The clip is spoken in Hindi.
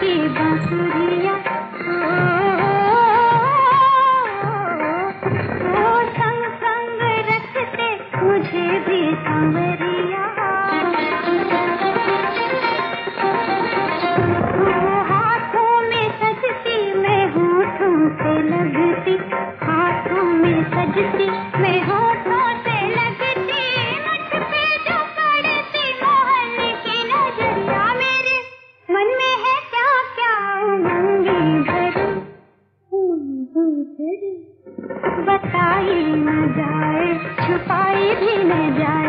की बांसुरिया, ओ संग संग रखते मुझे भी सांवरिया। हाथों में सजती मैं होठों से लगती, हाथों में सजती मैं होठों से लगती, मुझ पे जो पड़ती मोहन की नजरिया। मेरे मन में है क्या क्या उमंगे भरी, बताई न जाए छुपाई भी न जाए।